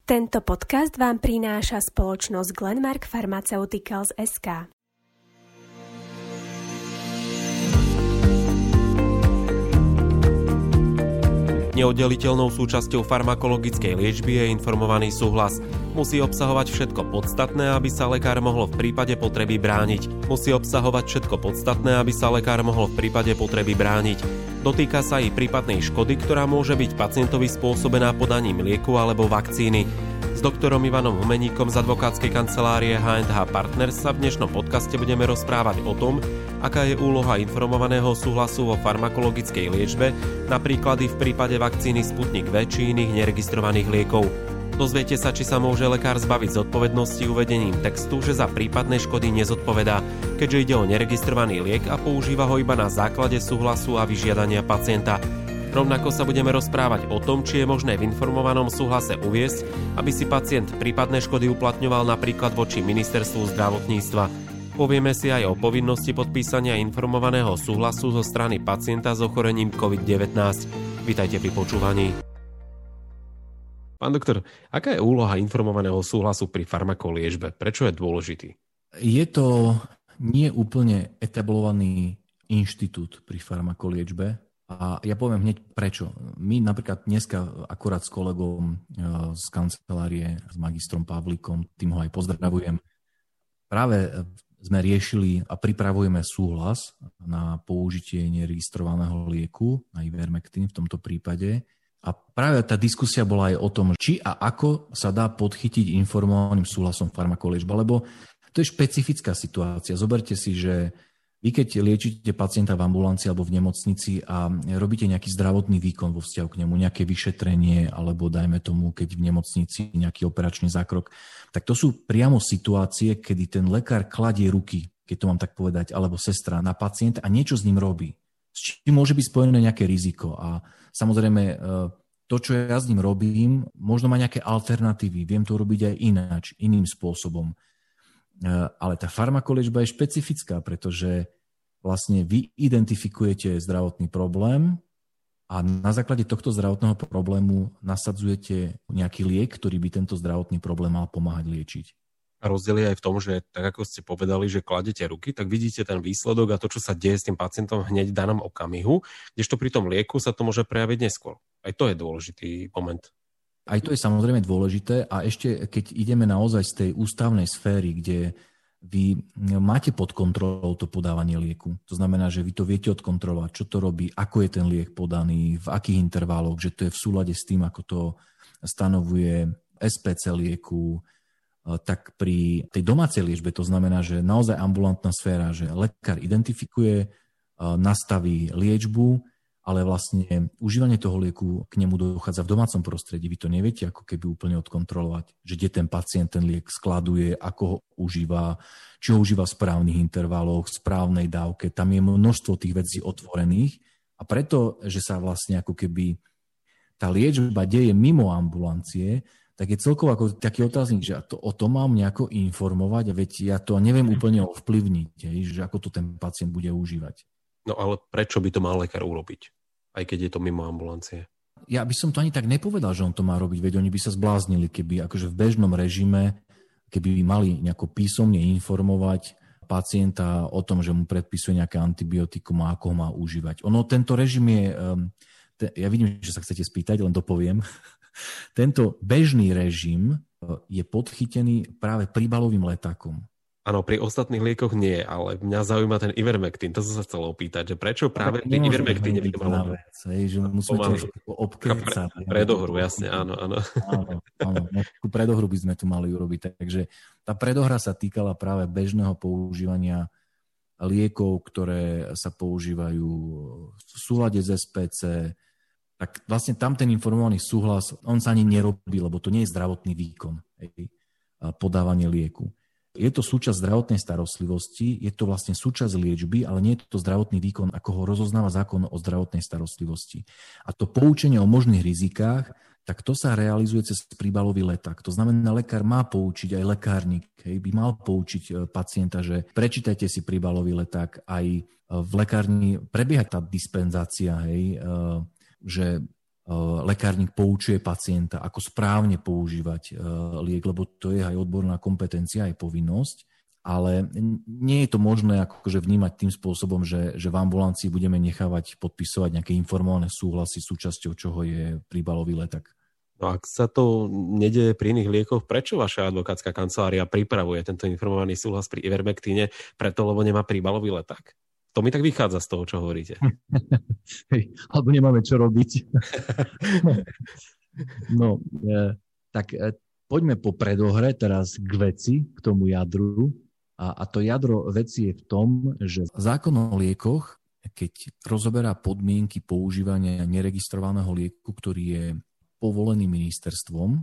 Tento podcast vám prináša spoločnosť Glenmark Pharmaceuticals SK. Neoddeliteľnou súčasťou farmakologickej liečby je informovaný súhlas. Musí obsahovať všetko podstatné, aby sa lekár mohol v prípade potreby brániť. Dotýka sa i prípadnej škody, ktorá môže byť pacientovi spôsobená podaním lieku alebo vakcíny. S doktorom Ivanom Humeníkom z advokátskej kancelárie H&H Partners sa v dnešnom podcaste budeme rozprávať o tom, aká je úloha informovaného súhlasu vo farmakologickej liečbe, napríklad i v prípade vakcíny Sputnik V či iných neregistrovaných liekov. Dozviete sa, či sa môže lekár zbaviť zodpovednosti uvedením textu, že za prípadné škody nezodpovedá, keďže ide o neregistrovaný liek a používa ho iba na základe súhlasu a vyžiadania pacienta. Rovnako sa budeme rozprávať o tom, či je možné v informovanom súhlase uviesť, aby si pacient prípadné škody uplatňoval napríklad voči ministerstvu zdravotníctva. Povieme si aj o povinnosti podpísania informovaného súhlasu zo strany pacienta s ochorením COVID-19. Vítajte pri počúvaní. Pán doktor, aká je úloha informovaného súhlasu pri farmakoliečbe? Prečo je dôležitý? Je to nie úplne etablovaný inštitút pri farmakoliečbe a ja poviem hneď prečo. My napríklad dneska akorát s kolegom z kancelárie, s magistrom Pavlíkom, tým ho aj pozdravujem, práve sme riešili a pripravujeme súhlas na použitie neregistrovaného lieku, na Ivermectin v tomto prípade. A práve tá diskusia bola aj o tom, či a ako sa dá podchytiť informovaným súhlasom farmakoliečba, lebo to je špecifická situácia. Zoberte si, že vy keď liečite pacienta v ambulancii alebo v nemocnici a robíte nejaký zdravotný výkon vo vzťahu k nemu, nejaké vyšetrenie alebo dajme tomu, keď v nemocnici nejaký operačný zákrok, tak to sú priamo situácie, kedy ten lekár kladie ruky, keď to mám tak povedať, alebo sestra na pacienta a niečo s ním robí. S čím môže byť spojené nejaké riziko. A samozrejme, to, čo ja s ním robím, možno má nejaké alternatívy. Viem to robiť aj ináč, iným spôsobom. Ale tá farmakoliečba je špecifická, pretože vlastne vy identifikujete zdravotný problém a na základe tohto zdravotného problému nasadzujete nejaký liek, ktorý by tento zdravotný problém mal pomáhať liečiť. A rozdiel je aj v tom, že tak ako ste povedali, že kladete ruky, tak vidíte ten výsledok a to, čo sa deje s tým pacientom hneď v danom okamihu, kdežto pri tom lieku sa to môže prejaviť neskôr. Aj to je dôležitý moment. Aj to je samozrejme dôležité a ešte keď ideme naozaj z tej ústavnej sféry, kde vy máte pod kontrolou to podávanie lieku. To znamená, že vy to viete odkontrolovať, čo to robí, ako je ten liek podaný, v akých intervaloch, že to je v súlade s tým, ako to stanovuje SPC lieku. Tak pri tej domácej liečbe to znamená, že naozaj ambulantná sféra, že lekár identifikuje, nastaví liečbu, ale vlastne užívanie toho lieku k nemu dochádza v domácom prostredí. Vy to neviete ako keby úplne odkontrolovať, že kde ten pacient ten liek skladuje, ako ho užíva, či ho užíva v správnych intervaloch, v správnej dávke. Tam je množstvo tých vecí otvorených a preto, že sa vlastne ako keby tá liečba deje mimo ambulancie, tak je celkovo ako taký otáznik, že o tom mám nejako informovať a veď ja to neviem úplne ovplyvniť, že ako to ten pacient bude užívať. No ale prečo by to mal lekár urobiť, aj keď je to mimo ambulancie? Ja by som to ani tak nepovedal, že on to má robiť, veď oni by sa zbláznili, keby akože v bežnom režime, keby mali nejako písomne informovať pacienta o tom, že mu predpisuje nejaké antibiotikum a ako ho má užívať. Tento režim je, ja vidím, že sa chcete spýtať, len to poviem. Tento bežný režim je podchytený práve príbalovým letákom. Áno, pri ostatných liekoch nie, ale mňa zaujíma ten Ivermectin. To som sa chcel opýtať, že prečo práve pri Ivermectine by to malo že musíme obkecať. Predohru, jasne, áno. Áno, nejakú predohru by sme tu mali urobiť. Takže tá predohra sa týkala práve bežného používania liekov, ktoré sa používajú v súlade s SPC. Tak vlastne tam ten informovaný súhlas, on sa ani nerobí, lebo to nie je zdravotný výkon, podávanie lieku. Je to súčasť zdravotnej starostlivosti, je to vlastne súčasť liečby, ale nie je to zdravotný výkon, ako ho rozoznáva zákon o zdravotnej starostlivosti. A to poučenie o možných rizikách, tak to sa realizuje cez príbalový leták. To znamená, lekár má poučiť, aj lekárnik by mal poučiť pacienta, že prečítajte si príbalový leták, aj v lekárni prebieha tá dispenzácia, že lekárnik poučuje pacienta, ako správne používať liek, lebo to je aj odborná kompetencia, aj povinnosť. Ale nie je to možné akože vnímať tým spôsobom, že v ambulancii budeme nechávať podpisovať nejaké informované súhlasy, súčasťou čoho je príbalový leták. No ak sa to nedeje pri iných liekoch, prečo vaša advokátska kancelária pripravuje tento informovaný súhlas pri Ivermectine? Preto, lebo nemá príbalový leták? To mi tak vychádza z toho, čo hovoríte. Alebo nemáme čo robiť. No, tak poďme po predohre teraz k veci, k tomu jadru. A to jadro veci je v tom, že zákon o liekoch, keď rozoberá podmienky používania neregistrovaného lieku, ktorý je povolený ministerstvom,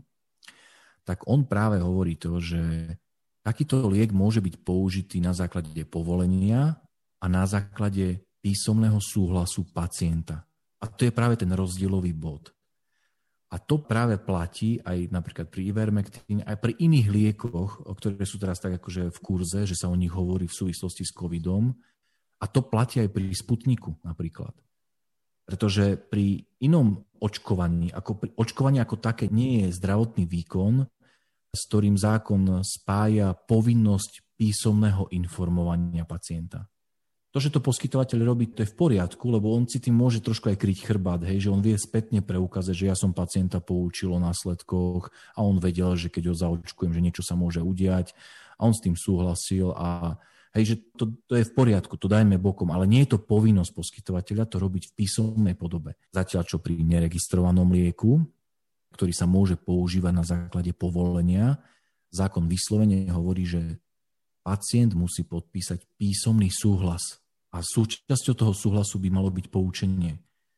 tak on práve hovorí to, že takýto liek môže byť použitý na základe povolenia a na základe písomného súhlasu pacienta. A to je práve ten rozdielový bod. A to práve platí aj napríklad pri Ivermectine, aj pri iných liekoch, ktoré sú teraz tak akože v kurze, že sa o nich hovorí v súvislosti s covidom. A to platí aj pri Sputniku napríklad. Pretože pri inom očkovaní, očkovanie ako také nie je zdravotný výkon, s ktorým zákon spája povinnosť písomného informovania pacienta. To, že to poskytovateľ robí, to je v poriadku, lebo on si tým môže trošku aj kryť chrbát, hej, že on vie spätne preukázať, že ja som pacienta poučil o následkoch a on vedel, že keď ho zaočkujem, že niečo sa môže udiať a on s tým súhlasil a hej, že to je v poriadku, to dajme bokom, ale nie je to povinnosť poskytovateľa to robiť v písomnej podobe. Zatiaľ, čo pri neregistrovanom lieku, ktorý sa môže používať na základe povolenia, zákon vyslovene hovorí, že pacient musí podpísať písomný súhlas. A súčasťou toho súhlasu by malo byť poučenie,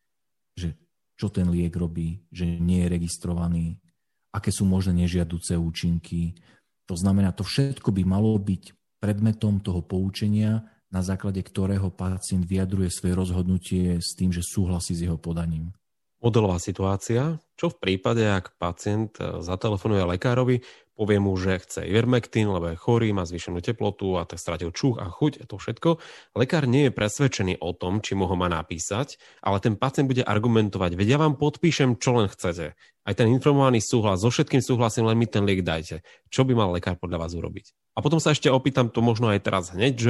že čo ten liek robí, že nie je registrovaný, aké sú možné nežiaduce účinky. To znamená, to všetko by malo byť predmetom toho poučenia, na základe ktorého pacient vyjadruje svoje rozhodnutie s tým, že súhlasí s jeho podaním. Modelová situácia, čo v prípade, ak pacient zatelefonuje lekárovi, povie mu, že chce Ivermectin, lebo je chorý, má zvýšenú teplotu a tak stratil čuch a chuť, to všetko. Lekár nie je presvedčený o tom, či mu ho má napísať, ale ten pacient bude argumentovať, veď ja vám podpíšem, čo len chcete. Aj ten informovaný súhlas, so všetkým súhlasím, len mi ten liek dajte. Čo by mal lekár podľa vás urobiť? A potom sa ešte opýtam, to možno aj teraz hneď, že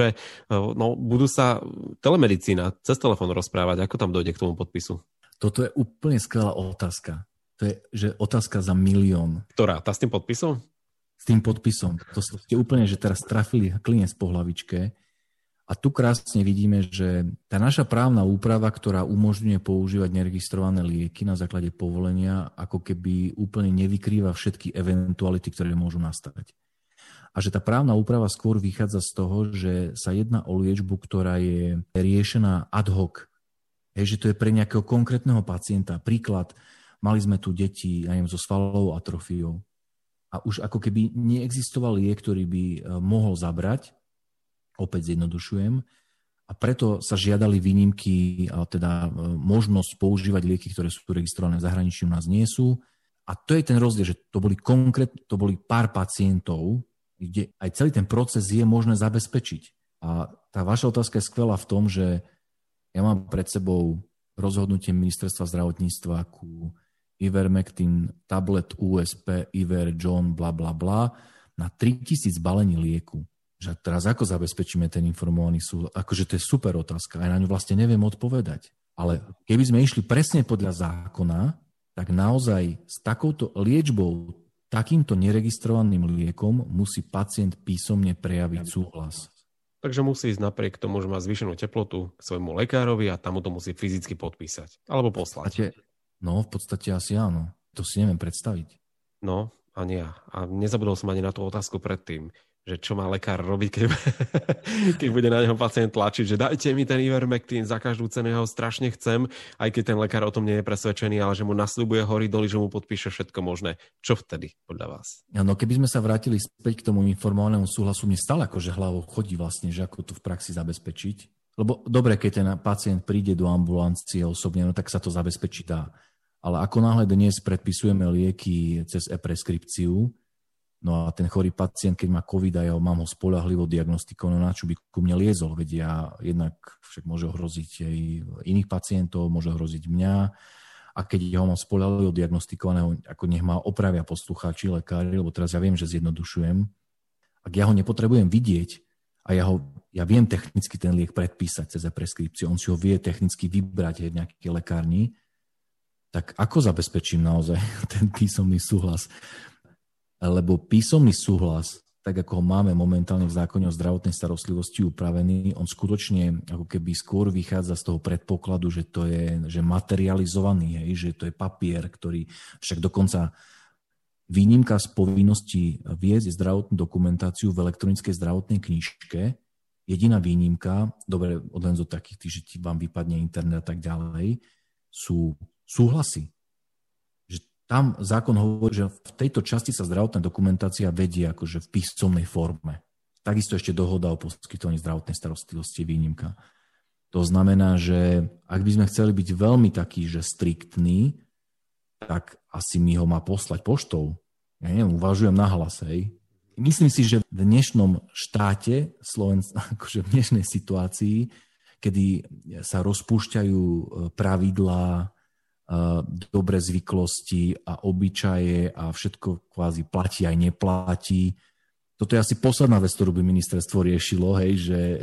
budú sa telemedicína cez telefón rozprávať, ako tam dojde k tomu podpisu? Toto je úplne skvelá otázka. To je že otázka za milión. Ktorá? Tá s tým podpisom? S tým podpisom. To ste úplne, že teraz trafili klinec po hlavičke. A tu krásne vidíme, že tá naša právna úprava, ktorá umožňuje používať neregistrované lieky na základe povolenia, ako keby úplne nevykrýva všetky eventuality, ktoré môžu nastať. A že tá právna úprava skôr vychádza z toho, že sa jedná o liečbu, ktorá je riešená ad hoc. Že to je pre nejakého konkrétneho pacienta. Príklad, mali sme tu deti, so svalovou atrofiou. A už ako keby neexistoval liek, ktorý by mohol zabrať, opäť zjednodušujem, a preto sa žiadali výnimky, teda možnosť používať lieky, ktoré sú registrované v zahraničí, u nás nie sú. A to je ten rozdiel, že to boli pár pacientov, kde aj celý ten proces je možné zabezpečiť. A tá vaša otázka je skvelá v tom, že ja mám pred sebou rozhodnutie ministerstva zdravotníctva ku Ivermectin, tablet USP, Iver, John, bla bla bla, na 3000 balení lieku. Že teraz ako zabezpečíme ten informovaný súhlas? Akože to je super otázka, aj na ňu vlastne neviem odpovedať. Ale keby sme išli presne podľa zákona, tak naozaj s takouto liečbou, takýmto neregistrovaným liekom musí pacient písomne prejaviť súhlas. Takže musí ísť napriek tomu, že má zvýšenú teplotu k svojmu lekárovi a tam mu to musí fyzicky podpísať. Alebo poslať. No, v podstate asi áno. To si neviem predstaviť. No, ani ja. A nezabudol som ani na tú otázku predtým, že čo má lekár robiť, keď bude na neho pacient tlačiť, že dajte mi ten Ivermectin, za každú cenu ja ho strašne chcem, aj keď ten lekár o tom nie je presvedčený, ale že mu nasľubuje hory doly, že mu podpíše všetko možné. Čo vtedy podľa vás? No keby sme sa vrátili späť k tomu informovanému súhlasu, mne stále akože hlavou chodí vlastne, že ako to v praxi zabezpečiť. Lebo dobre, keď ten pacient príde do ambulancie osobne, no tak sa to zabezpečiť dá. Ale ako náhle dnes predpisujeme lieky cez e-preskripciu, no a ten chorý pacient, keď má COVID a ja mám ho spoľahlivo diagnostikovaný, na čo by ku mne liezol, veď ja jednak však môže ohroziť aj iných pacientov, môže ohroziť mňa. A a keď ho mám spoľahlivo diagnostikovaného, ako nech ma opravia poslucháči, lekári, lebo teraz ja viem, že zjednodušujem, ak ja ho nepotrebujem vidieť a ja viem technicky ten liek predpísať cez preskripciu, on si ho vie technicky vybrať v nejakej lekárni, tak ako zabezpečím naozaj ten písomný súhlas? Lebo písomný súhlas, tak ako ho máme momentálne v zákone o zdravotnej starostlivosti upravený, on skutočne ako keby skôr vychádza z toho predpokladu, že to je že materializovaný, že to je papier, ktorý však dokonca výnimka z povinnosti viesť zdravotnú dokumentáciu v elektronickej zdravotnej knižke, jediná výnimka, dobre, len zo takých tých, že ti vám vypadne internet a tak ďalej, sú súhlasy. Tam zákon hovorí, že v tejto časti sa zdravotná dokumentácia vedie akože v písomnej forme. Takisto ešte dohoda o poskytovaní zdravotnej starostlivosti je výnimka. To znamená, že ak by sme chceli byť veľmi taký, že striktní, tak asi mi ho má poslať poštou. Ja neviem, uvažujem nahlas, hej. Myslím si, že v dnešnom štáte, akože v dnešnej situácii, kedy sa rozpúšťajú pravidlá, dobré zvyklosti a obyčaje a všetko kvázi platí aj neplatí. Toto je asi posledná vec, ktorú by ministerstvo riešilo, hej,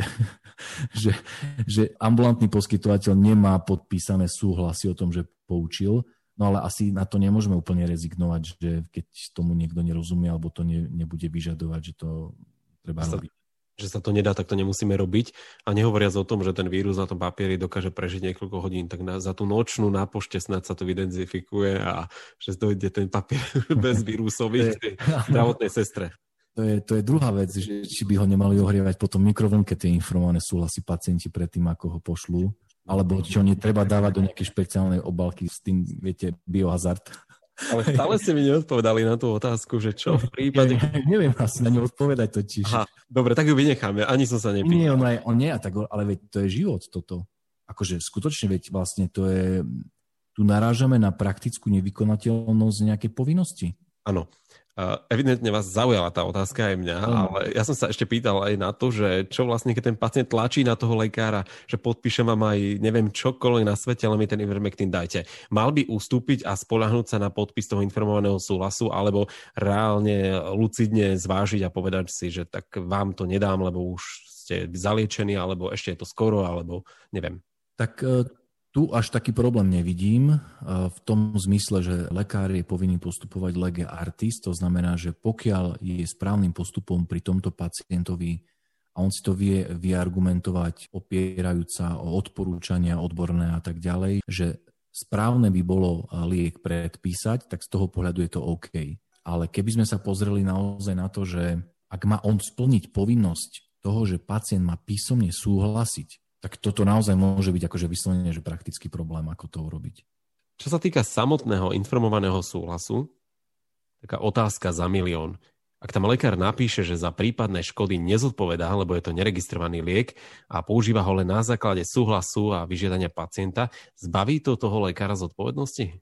že ambulantný poskytovateľ nemá podpísané súhlasy o tom, že poučil, no ale asi na to nemôžeme úplne rezignovať, že keď tomu niekto nerozumie alebo to nebude vyžadovať, že to treba robiť. Že sa to nedá, tak to nemusíme robiť. A nehovoriac o tom, že ten vírus na tom papieri dokáže prežiť niekoľko hodín, tak za tú nočnú na pošte snad sa to identifikuje a že dojde ten papier bez vírusový k tej zdravotnej sestre. To je druhá vec, že či by ho nemali ohrievať potom mikrovlnke tie informované súhlasy pacienti predtým, ako ho pošlú, alebo či ho netreba dávať do nejakej špeciálnej obálky s tým, viete, biohazard. Ale stále ste mi neodpovedali na tú otázku, že čo v prípade... Neviem asi na ňu odpovedať totiž. Aha, dobre, tak ju vynecháme, ani som sa nepýtal. Nie, on nie, ale veď to je život toto. Akože skutočne, veď vlastne to je... Tu narážame na praktickú nevykonateľnosť nejakej povinnosti. Áno. Evidentne vás zaujala tá otázka aj mňa, ale ja som sa ešte pýtal aj na to, že čo vlastne, keď ten pacient tlačí na toho lekára, že podpíše vám aj neviem čokoľvek na svete, ale mi ten Ivermectin dajte. Mal by ustúpiť a spoľahnúť sa na podpis toho informovaného súhlasu, alebo reálne lucidne zvážiť a povedať si, že tak vám to nedám, lebo už ste zaliečení, alebo ešte je to skoro, alebo neviem. Tak tu až taký problém nevidím v tom zmysle, že lekár je povinný postupovať lege artis, to znamená, že pokiaľ je správnym postupom pri tomto pacientovi a on si to vie vyargumentovať opierajúca o odporúčania odborné a tak ďalej, že správne by bolo liek predpísať, tak z toho pohľadu je to OK. Ale keby sme sa pozreli naozaj na to, že ak má on splniť povinnosť toho, že pacient má písomne súhlasiť, tak toto naozaj môže byť akože vyslovene, že praktický problém, ako to urobiť. Čo sa týka samotného informovaného súhlasu, taká otázka za milión. Ak tam lekár napíše, že za prípadné škody nezodpovedá, lebo je to neregistrovaný liek a používa ho len na základe súhlasu a vyžiadania pacienta, zbaví to toho lekára zodpovednosti?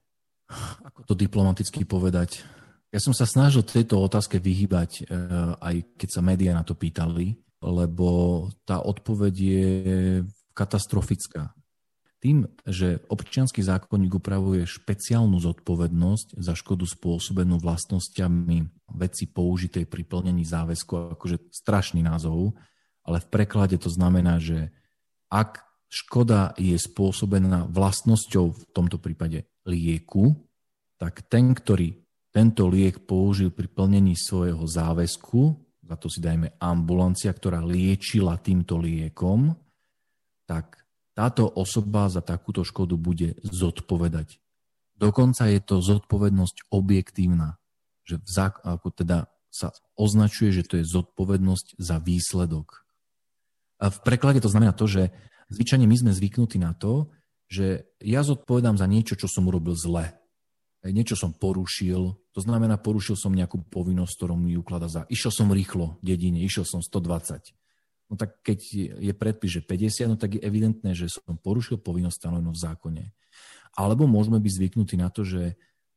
Ako to diplomaticky povedať? Ja som sa snažil tejto otázke vyhýbať, aj keď sa médiá na to pýtali, lebo tá odpoveď je katastrofická. Tým, že občiansky zákonník upravuje špeciálnu zodpovednosť za škodu spôsobenú vlastnosťami veci použitej pri plnení záväzku, akože strašný názov, ale v preklade to znamená, že ak škoda je spôsobená vlastnosťou, v tomto prípade lieku, tak ten, ktorý tento liek použil pri plnení svojho záväzku, za to si dajme ambulancia, ktorá liečila týmto liekom, tak táto osoba za takúto škodu bude zodpovedať. Dokonca je to zodpovednosť objektívna, že ako teda sa označuje, že to je zodpovednosť za výsledok. A v preklade to znamená to, že zvyčajne my sme zvyknutí na to, že ja zodpovedám za niečo, čo som urobil zle. Niečo som porušil, to znamená, porušil som nejakú povinnosť, ktorú mi ukladá za... Išiel som rýchlo v dedine, išiel som 120. No tak keď je predpis, že 50, no tak je evidentné, že som porušil povinnosť stanovenú v zákone. Alebo môžeme byť zvyknutí na to, že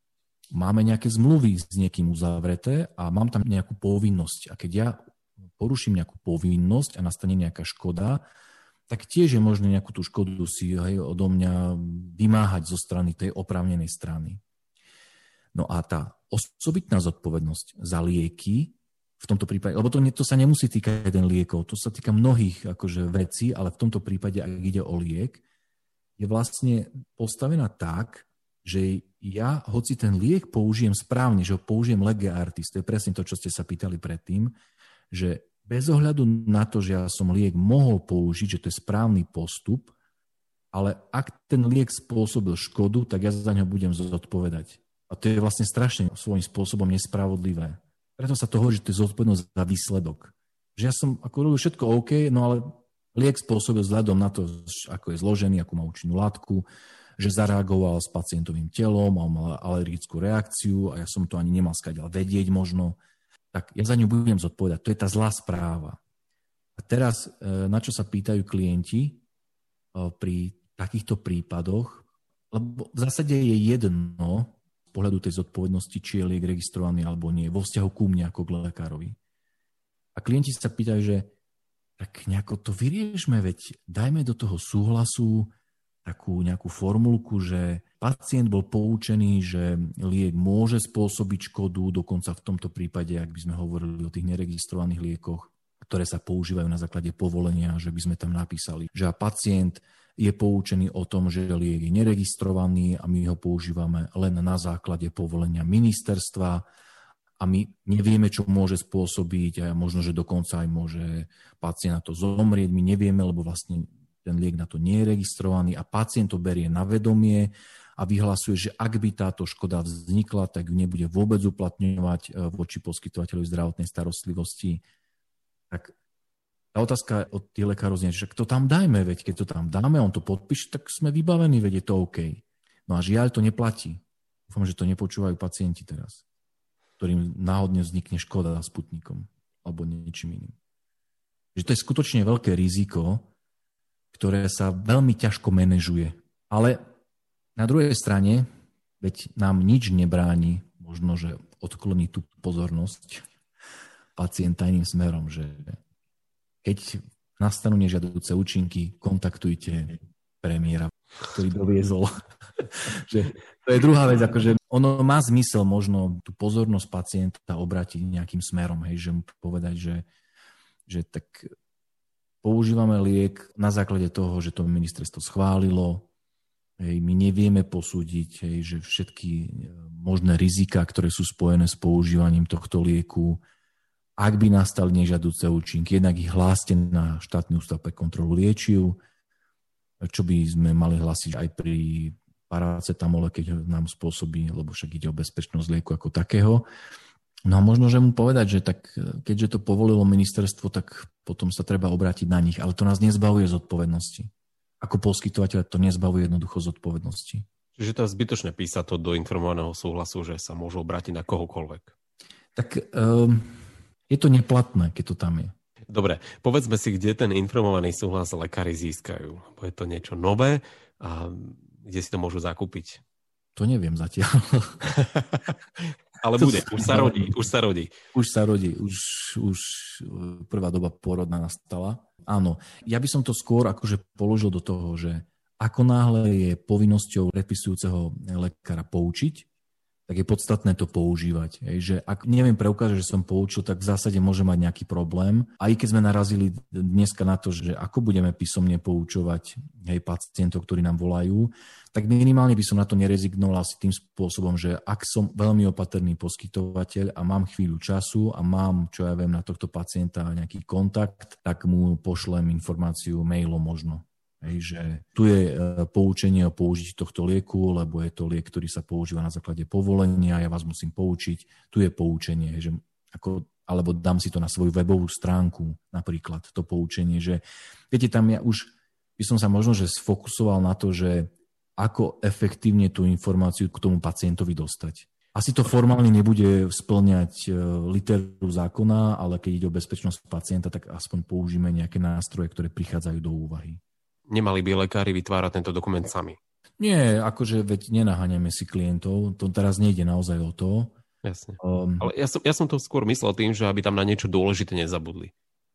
máme nejaké zmluvy s niekým uzavreté a mám tam nejakú povinnosť. A keď ja poruším nejakú povinnosť a nastane nejaká škoda, tak tiež je možné nejakú tú škodu si odo mňa vymáhať zo strany tej oprávnenej strany. No a tá osobitná zodpovednosť za lieky, v tomto prípade, lebo to sa nemusí týkať jeden liekov, to sa týka mnohých akože vecí, ale v tomto prípade, ak ide o liek, je vlastne postavená tak, že ja, hoci ten liek použijem správne, že ho použijem lege artis, to je presne to, čo ste sa pýtali predtým, že bez ohľadu na to, že ja som liek mohol použiť, že to je správny postup, ale ak ten liek spôsobil škodu, tak ja za ňo budem zodpovedať. A to je vlastne strašne svojím spôsobom nespravodlivé. Preto sa to hovorí, že to je zodpovednosť za výsledok. Že ja som ako robil všetko OK, no ale liek spôsobil vzhľadom na to, ako je zložený, akú má účinnú látku, že zareagoval s pacientovým telom, mal alergickú reakciu a ja som to ani nemal skadiaľ vedieť možno, tak ja za ňu budem zodpovedať. To je tá zlá správa. A teraz, na čo sa pýtajú klienti pri takýchto prípadoch, lebo v zásade je jedno z pohľadu tej zodpovednosti, či je liek registrovaný alebo nie, vo vzťahu ku mne ako k lekárovi. A klienti sa pýtajú, že tak nejako to vyriešme, veď dajme do toho súhlasu takú nejakú formulku, že pacient bol poučený, že liek môže spôsobiť škodu, dokonca v tomto prípade, ak by sme hovorili o tých neregistrovaných liekoch, ktoré sa používajú na základe povolenia, že by sme tam napísali, že pacient je poučený o tom, že liek je neregistrovaný a my ho používame len na základe povolenia ministerstva a my nevieme, čo môže spôsobiť a možno, že dokonca aj môže pacient na to zomrieť. My nevieme, lebo vlastne ten liek na to nie je registrovaný a pacient to berie na vedomie a vyhlasuje, že ak by táto škoda vznikla, tak ju nebude vôbec uplatňovať voči poskytovateľovi zdravotnej starostlivosti. Tak tá otázka od tých lekárov znie, že to tam dajme, veď keď to tam dáme, on to podpíše, tak sme vybavení, veď je to OK. No a žiaľ, to neplatí. Dúfam, že to nepočúvajú pacienti teraz, ktorým náhodne vznikne škoda Sputnikom alebo niečím iným. Že to je skutočne veľké riziko, ktoré sa veľmi ťažko manažuje. Ale na druhej strane, veď nám nič nebráni, možno, že odkloní tú pozornosť pacienta iným smerom, že keď nastanú nežiaduce účinky, kontaktujte premiéra, ktorý doviezol. Že to je druhá vec, akože ono má zmysel možno tú pozornosť pacienta obrátiť nejakým smerom, hej, že mu povedať, že tak používame liek na základe toho, že to ministerstvo schválilo. Hej, my nevieme posúdiť, hej, že všetky možné riziká, ktoré sú spojené s používaním tohto lieku, ak by nastali nežiaduce účinky, jednak ich hláste na štátny ústav pre kontrolu liečiv, čo by sme mali hlásiť aj pri paracetamole, keď nám spôsobí, lebo však ide o bezpečnosť lieku ako takého. No a možno, že mu povedať, že tak, keďže to povolilo ministerstvo, tak potom sa treba obrátiť na nich. Ale to nás nezbavuje zodpovednosti. Ako poskytovateľ to nezbavuje jednoducho zodpovednosti. Čiže to je zbytočné písať to do informovaného súhlasu, že sa môžu obrátiť na kohokoľvek. Tak je to neplatné, keď to tam je. Dobre, povedzme si, kde ten informovaný súhlas lekári získajú. Bo je to niečo nové a kde si to môžu zakúpiť? To neviem zatiaľ. Ale bude, už sa rodí. Už sa rodí, už prvá doba pôrodná nastala. Áno, ja by som to skôr akože položil do toho, že ako náhle je povinnosťou predpisujúceho lekára poučiť, tak je podstatné to používať. Hej, že ak neviem preukázať, že som poučil, tak v zásade môže mať nejaký problém. Aj keď sme narazili dneska na to, že ako budeme písomne poučovať pacientov, ktorí nám volajú, tak minimálne by som na to nerezignoval asi tým spôsobom, že ak som veľmi opatrný poskytovateľ a mám chvíľu času a mám, čo ja viem, na tohto pacienta nejaký kontakt, tak mu pošlem informáciu mailom možno. Hej, že tu je poučenie o použití tohto lieku, lebo je to liek, ktorý sa používa na základe povolenia, ja vás musím poučiť. Tu je poučenie, že alebo dám si to na svoju webovú stránku, napríklad to poučenie, že viete, tam ja už by som sa možno že sfokusoval na to, že ako efektívne tú informáciu k tomu pacientovi dostať. Asi to formálne nebude spĺňať literu zákona, ale keď ide o bezpečnosť pacienta, tak aspoň použijeme nejaké nástroje, ktoré prichádzajú do úvahy. Nemali by lekári vytvárať tento dokument sami? Nie, akože veď nenaháňame si klientov, to teraz nejde naozaj o to. Jasne. Ale ja som to skôr myslel tým, že aby tam na niečo dôležité nezabudli.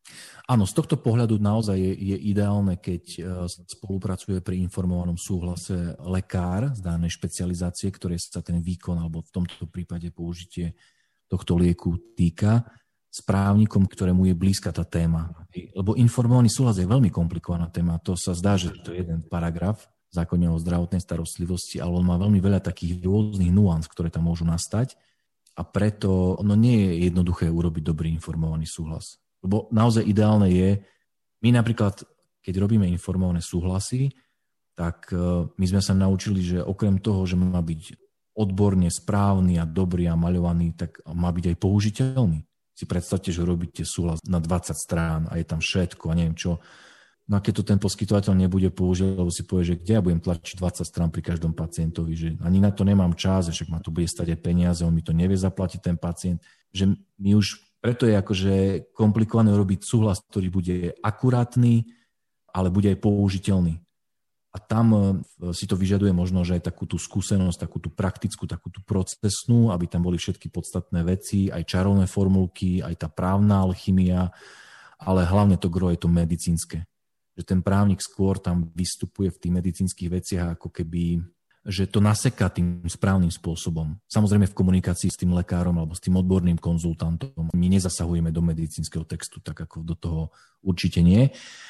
Áno, z tohto pohľadu naozaj je ideálne, keď spolupracuje pri informovanom súhlase lekár z danej špecializácie, ktoré sa ten výkon alebo v tomto prípade použitie tohto lieku týka, s právnikom, ktorému je blízka tá téma. Lebo informovaný súhlas je veľmi komplikovaná téma. To sa zdá, že to je jeden paragraf v zákone o zdravotnej starostlivosti, ale on má veľmi veľa takých rôznych nuans, ktoré tam môžu nastať a preto nie je jednoduché urobiť dobrý informovaný súhlas. Lebo naozaj ideálne je, my napríklad, keď robíme informované súhlasy, tak my sme sa naučili, že okrem toho, že má byť odborne správny a dobrý a maľovaný, tak má byť aj použiteľný. Si predstavte, že robíte súhlas na 20 strán a je tam všetko a neviem čo. No a keď to ten poskytovateľ nebude používať, lebo si povie, že kde ja budem tlačiť 20 strán pri každom pacientovi, že ani na to nemám čas, však ma to bude stať aj peniaze, on mi to nevie zaplatiť ten pacient, že my už preto je akože komplikované robiť súhlas, ktorý bude akurátny, ale bude aj použiteľný. A tam si to vyžaduje možno, že aj takú tú skúsenosť, takú tú praktickú, takú tú procesnú, aby tam boli všetky podstatné veci, aj čarovné formulky, aj tá právna alchymia, ale hlavne to gro je to medicínske. Že ten právnik skôr tam vystupuje v tých medicínskych veciach ako keby, že to naseká tým správnym spôsobom. Samozrejme v komunikácii s tým lekárom alebo s tým odborným konzultantom. My nezasahujeme do medicínskeho textu, tak ako do toho určite nie,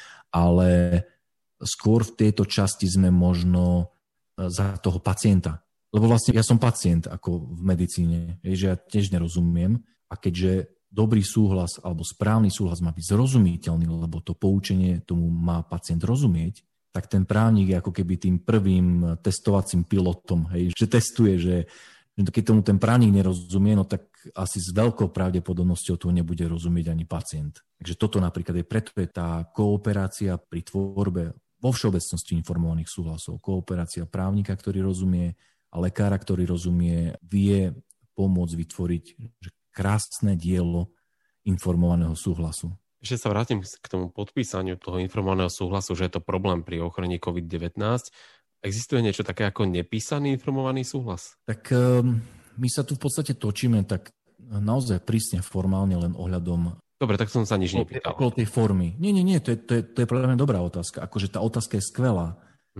ale skôr v tejto časti sme možno za toho pacienta. Lebo vlastne ja som pacient ako v medicíne, že ja tiež nerozumiem a keďže dobrý súhlas alebo správny súhlas má byť zrozumiteľný, lebo to poučenie tomu má pacient rozumieť, tak ten právnik je ako keby tým prvým testovacím pilotom, že testuje, že keď tomu ten právnik nerozumie, no tak asi s veľkou pravdepodobnosťou to nebude rozumieť ani pacient. Takže toto napríklad preto je tá kooperácia pri tvorbe vo všeobecnosti informovaných súhlasov. Kooperácia právnika, ktorý rozumie a lekára, ktorý rozumie, vie pomôcť vytvoriť krásne dielo informovaného súhlasu. Ešte sa vrátim k tomu podpísaniu toho informovaného súhlasu, že je to problém pri ochorení COVID-19. Existuje niečo také ako nepísaný informovaný súhlas? Tak my sa tu v podstate točíme tak naozaj prísne formálne len ohľadom... Dobre, tak som sa nič nepýtal. Okolo tej formy. Nie, to je podľa mňa dobrá otázka. Akože tá otázka je skvelá.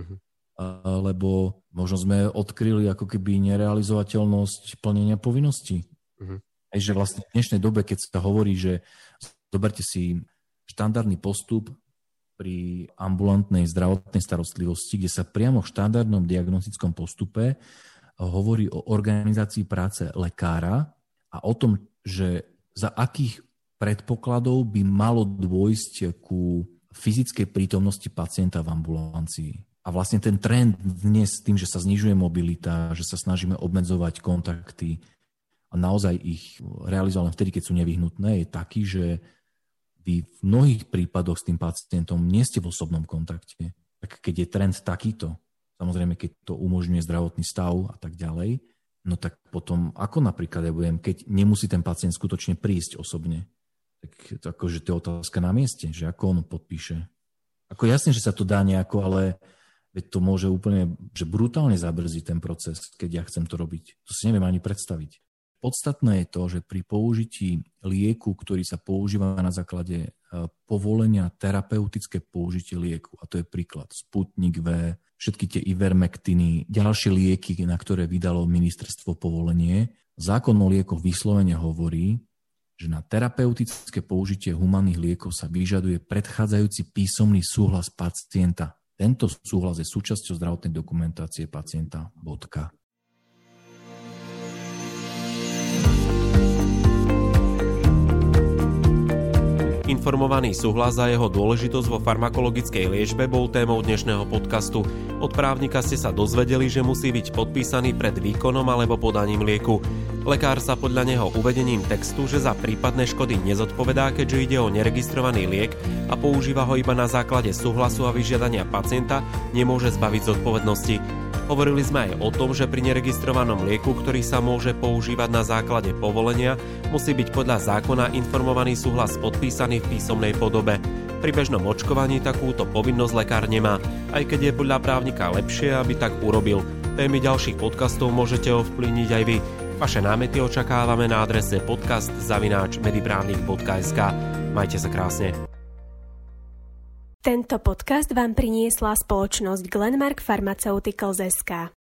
Lebo možno sme odkryli ako keby nerealizovateľnosť plnenia povinností. Aj že vlastne v dnešnej dobe, keď sa hovorí, že zoberte si štandardný postup pri ambulantnej zdravotnej starostlivosti, kde sa priamo v štandardnom diagnostickom postupe hovorí o organizácii práce lekára a o tom, že za akých predpokladov by malo dôjsť ku fyzickej prítomnosti pacienta v ambulancii. A vlastne ten trend dnes tým, že sa znižuje mobilita, že sa snažíme obmedzovať kontakty a naozaj ich realizovať len vtedy, keď sú nevyhnutné, je taký, že vy v mnohých prípadoch s tým pacientom nie ste v osobnom kontakte. Tak keď je trend takýto, samozrejme, keď to umožňuje zdravotný stav a tak ďalej, no tak potom, ako napríklad ja budem, keď nemusí ten pacient skutočne prísť osobne, tak akože to je otázka na mieste, že ako on podpíše. Ako jasne, že sa to dá nejako, ale veď to môže úplne, že brutálne zabrziť ten proces, keď ja chcem to robiť. To si neviem ani predstaviť. Podstatné je to, že pri použití lieku, ktorý sa používa na základe povolenia terapeutické použitie lieku, a to je príklad Sputnik V, všetky tie Ivermektiny, ďalšie lieky, na ktoré vydalo ministerstvo povolenie, zákon o liekoch vyslovene hovorí, že na terapeutické použitie humanných liekov sa vyžaduje predchádzajúci písomný súhlas pacienta. Tento súhlas je súčasťou zdravotnej dokumentácie pacienta. Bodka. Informovaný súhlas a jeho dôležitosť vo farmakologickej liečbe bol témou dnešného podcastu. Od právnika ste sa dozvedeli, že musí byť podpísaný pred výkonom alebo podaním lieku. Lekár sa podľa neho uvedením textu, že za prípadné škody nezodpovedá, keďže ide o neregistrovaný liek a používa ho iba na základe súhlasu a vyžiadania pacienta, nemôže zbaviť zodpovednosti. Hovorili sme aj o tom, že pri neregistrovanom lieku, ktorý sa môže používať na základe povolenia, musí byť podľa zákona informovaný súhlas podpísaný v písomnej podobe. Pri bežnom očkovaní takúto povinnosť lekár nemá, aj keď je podľa právnika lepšie, aby tak urobil. Témy ďalších podcastov môžete ovplyvniť aj vy. Vaše námety očakávame na adrese podcast@mediprávnik.sk. Majte sa krásne. Tento podcast vám priniesla spoločnosť Glenmark Pharmaceuticals SK.